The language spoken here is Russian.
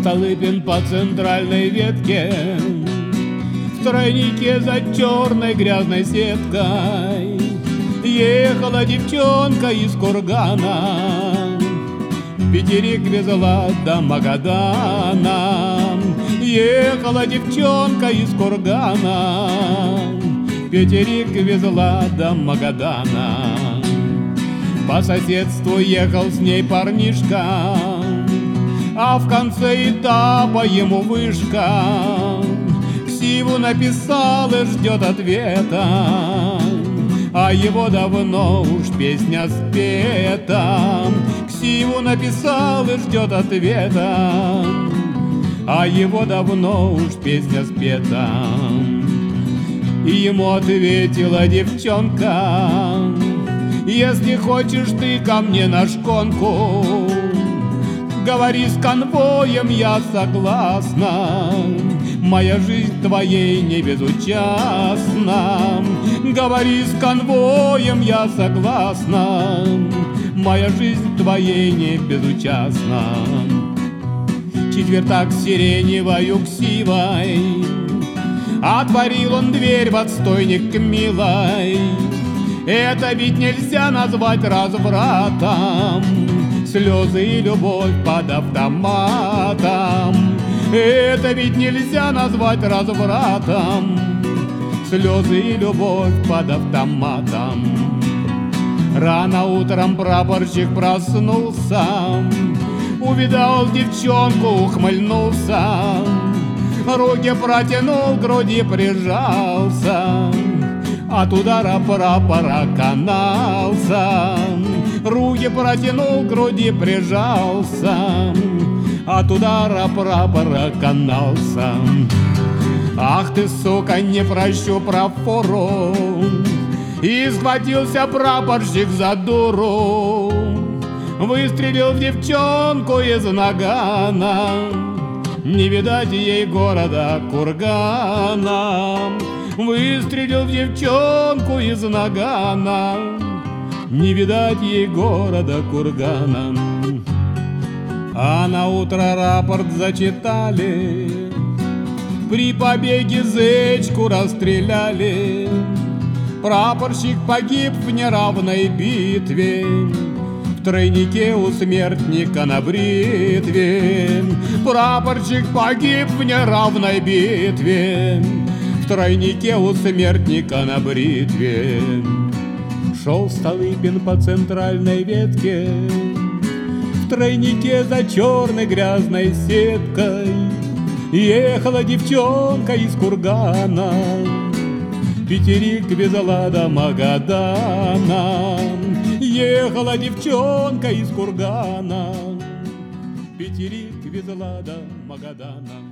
Столыпин по центральной ветке, в тройнике за черной грязной сеткой ехала девчонка из Кургана, Петерик везла до Магадана. Ехала девчонка из Кургана, Петерик везла до Магадана. По соседству ехал с ней парнишка, а в конце этапа ему вышка. Ксиву написал и ждет ответа, а его давно уж песня спета. Ксиву написал и ждет ответа, а его давно уж песня спета. И ему ответила девчонка: если хочешь ты ко мне на шконку, говори с конвоем, я согласна. Моя жизнь твоей не безучастна. Говори с конвоем, я согласна. Моя жизнь твоей не безучастна. Четвертак сиреневою ксивой отворил он дверь в отстойник к милой. Это ведь нельзя назвать развратом, слезы и любовь под автоматом. Это ведь нельзя назвать развратом, слезы и любовь под автоматом. Рано утром прапорщик проснулся, увидал девчонку, ухмыльнулся, руки протянул, к груди прижался, от удара прапора канался. Руки протянул, к груди прижался, от удара прапора канался. Ах ты, сука, не прощу профору! И схватился прапорщик за дуру, выстрелил в девчонку из нагана. Не видать ей города Кургана. Выстрелил в девчонку из нагана. Не видать ей города Кургана. А на утро рапорт зачитали, при побеге зечку расстреляли. Прапорщик погиб в неравной битве, в тройнике у смертника на бритве. Прапорщик погиб в неравной битве, в тройнике у смертника на бритве. Шел Столыпин по центральной ветке, в тройнике за черной грязной сеткой ехала девчонка из Кургана, Петерик везла до Магадана. Ехала девчонка из Кургана, Петерик везла до Магадана.